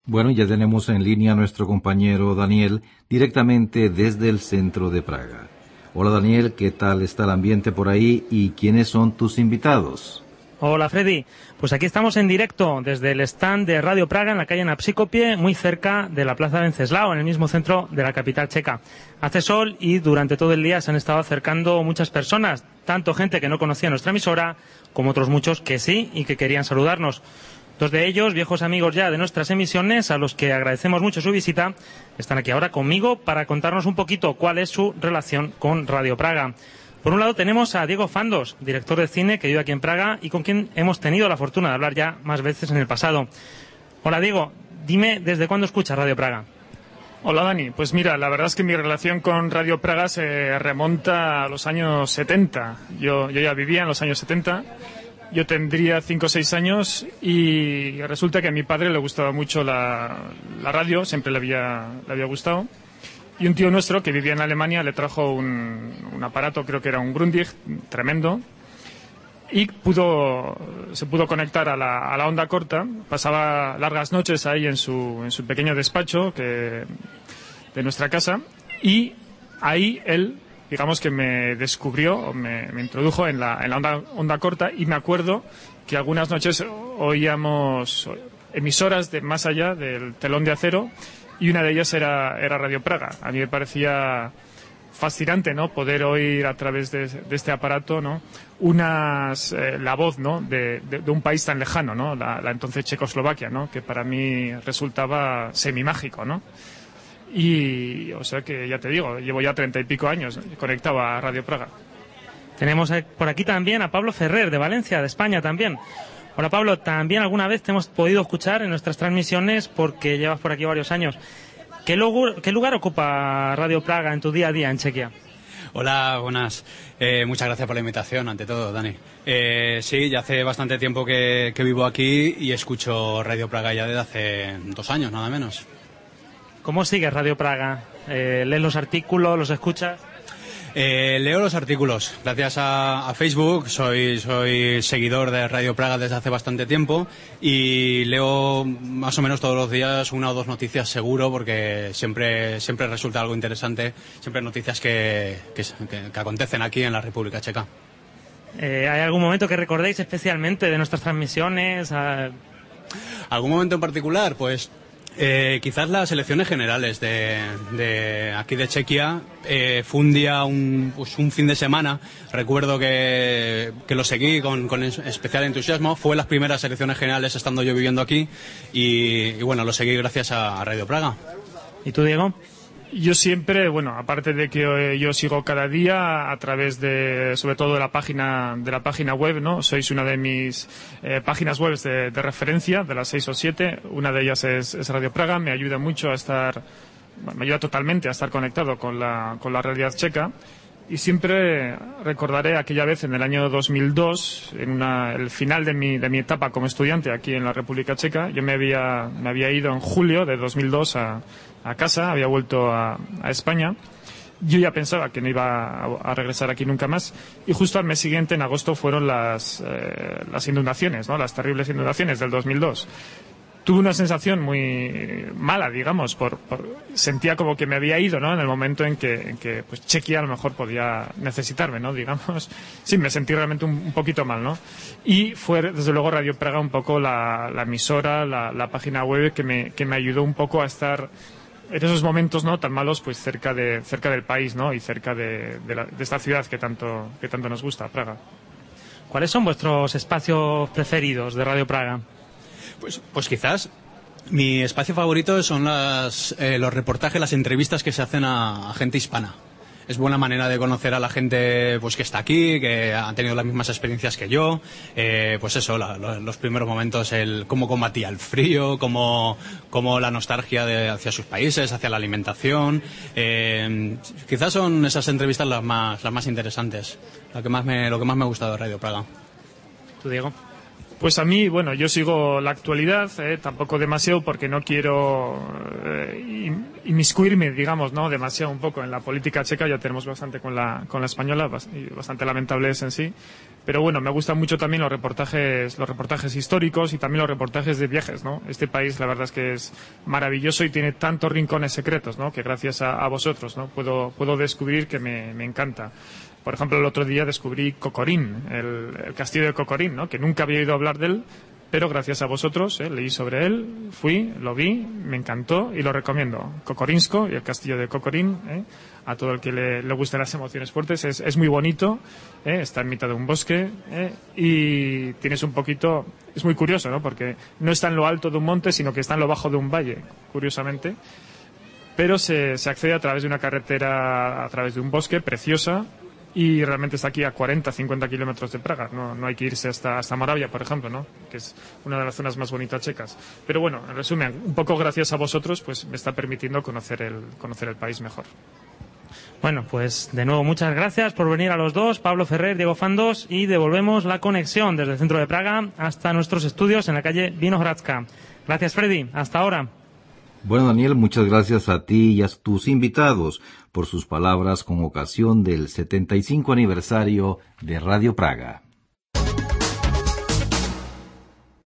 Bueno, ya tenemos en línea a nuestro compañero Daniel, directamente desde el centro de Praga. Hola Daniel, ¿qué tal está el ambiente por ahí y quiénes son tus invitados? Hola Freddy, pues aquí estamos en directo desde el stand de Radio Praga en la calle Napsikopie, muy cerca de la Plaza Wenceslao, en el mismo centro de la capital checa. Hace sol y durante todo el día se han estado acercando muchas personas, tanto gente que no conocía nuestra emisora, como otros muchos que sí y que querían saludarnos. Dos de ellos, viejos amigos ya de nuestras emisiones, a los que agradecemos mucho su visita, están aquí ahora conmigo para contarnos un poquito cuál es su relación con Radio Praga. Por un lado tenemos a Diego Fandos, director de cine que vive aquí en Praga y con quien hemos tenido la fortuna de hablar ya más veces en el pasado. Hola Diego, dime desde cuándo escuchas Radio Praga. Hola Dani, pues mira, la verdad es que mi relación con Radio Praga se remonta a los años 70. Yo ya vivía en los años 70. Yo tendría 5 o 6 años y resulta que a mi padre le gustaba mucho la radio, siempre le había gustado. Y un tío nuestro que vivía en Alemania le trajo un aparato, creo que era un Grundig, tremendo, y se pudo conectar a la onda corta. Pasaba largas noches ahí en su pequeño despacho de nuestra casa, y ahí él, digamos que me descubrió, me introdujo en la onda corta, y me acuerdo que algunas noches oíamos emisoras de más allá del telón de acero, y una de ellas era Radio Praga. A mí me parecía fascinante, ¿no?, poder oír a través de este aparato, ¿no?, la voz, ¿no?, de un país tan lejano, ¿no?, la entonces Checoslovaquia, ¿no?, que para mí resultaba semimágico, ¿no? Y, o sea que, ya te digo, llevo ya 30 y pico años conectado a Radio Praga. Tenemos por aquí también a Pablo Ferrer, de Valencia, de España también. Hola Pablo, también alguna vez te hemos podido escuchar en nuestras transmisiones porque llevas por aquí varios años. ¿Qué lugar ocupa Radio Praga en tu día a día en Chequia? Hola, buenas. Muchas gracias por la invitación, ante todo, Dani. Sí, ya hace bastante tiempo que vivo aquí y escucho Radio Praga ya desde hace 2 años, nada menos. ¿Cómo sigues Radio Praga? ¿Lees los artículos, los escuchas? Leo los artículos. Gracias a Facebook soy seguidor de Radio Praga desde hace bastante tiempo y leo más o menos todos los días 1 o 2 noticias seguro, porque siempre resulta algo interesante, siempre noticias que acontecen aquí en la República Checa. ¿Hay algún momento que recordéis especialmente de nuestras transmisiones? ¿Algún momento en particular? Pues quizás las elecciones generales de aquí de Chequia. Fue un día, un fin de semana, recuerdo que lo seguí con especial entusiasmo. Fue las primeras elecciones generales estando yo viviendo aquí y bueno, lo seguí gracias a Radio Praga. ¿Y tú, Diego? Yo siempre, bueno, aparte de que yo sigo cada día a través sobre todo de la página web, ¿no? Sois una de mis páginas web de referencia, de las 6 o 7. Una de ellas es Radio Praga. Me ayuda mucho me ayuda totalmente a estar conectado con la realidad checa. Y siempre recordaré aquella vez en el año 2002, el final de mi etapa como estudiante aquí en la República Checa. Yo me había ido en julio de 2002 a casa, había vuelto a España. Yo ya pensaba que no iba a regresar aquí nunca más, y justo al mes siguiente, en agosto, fueron las inundaciones, ¿no?, las terribles inundaciones del 2002. Tuve una sensación muy mala, digamos, sentía como que me había ido, ¿no?, en el momento en que pues Chequia a lo mejor podía necesitarme, ¿no?, digamos. Sí, me sentí realmente un poquito mal, ¿no? Y fue, desde luego, Radio Praga un poco la emisora, la página web que me ayudó un poco a estar en esos momentos, ¿no?, tan malos, pues cerca del país, ¿no?, y cerca de esta ciudad que tanto nos gusta, Praga. ¿Cuáles son vuestros espacios preferidos de Radio Praga? Pues quizás mi espacio favorito son los reportajes, las entrevistas que se hacen a gente hispana. Es buena manera de conocer a la gente pues que está aquí, que ha tenido las mismas experiencias que yo. Pues eso, los primeros momentos, cómo combatía el frío, cómo la nostalgia hacia sus países, hacia la alimentación. Quizás son esas entrevistas las más interesantes, lo que más me ha gustado de Radio Praga. ¿Tú, Diego? Pues a mí, bueno, yo sigo la actualidad, tampoco demasiado, porque no quiero inmiscuirme, digamos, ¿no?, demasiado un poco en la política checa. Ya tenemos bastante con la española, y bastante lamentable es en sí. Pero bueno, me gustan mucho también los reportajes históricos y también los reportajes de viajes, ¿no? Este país, la verdad es que es maravilloso y tiene tantos rincones secretos, ¿no? Que gracias a vosotros, ¿no? Puedo descubrir que me encanta. Por ejemplo, el otro día descubrí Cocorín, el castillo de Cocorín, ¿no? Que nunca había oído hablar de él, pero gracias a vosotros, leí sobre él, fui, lo vi, me encantó y lo recomiendo. Cocorinsko y el castillo de Cocorín, a todo el que le gusten las emociones fuertes, es muy bonito, está en mitad de un bosque, y tienes un poquito, es muy curioso, ¿no? Porque no está en lo alto de un monte, sino que está en lo bajo de un valle, curiosamente, pero se accede a través de una carretera, a través de un bosque preciosa, y realmente está aquí a 40-50 kilómetros de Praga. No hay que irse hasta Moravia, por ejemplo, ¿no? Que es una de las zonas más bonitas checas. Pero bueno, en resumen, un poco gracias a vosotros, pues me está permitiendo conocer el país mejor. Bueno, pues de nuevo muchas gracias por venir a los dos, Pablo Ferrer, Diego Fandos, y devolvemos la conexión desde el centro de Praga hasta nuestros estudios en la calle Vinohradska. Gracias, Freddy. Hasta ahora. Bueno, Daniel, muchas gracias a ti y a tus invitados por sus palabras con ocasión del 75 aniversario de Radio Praga.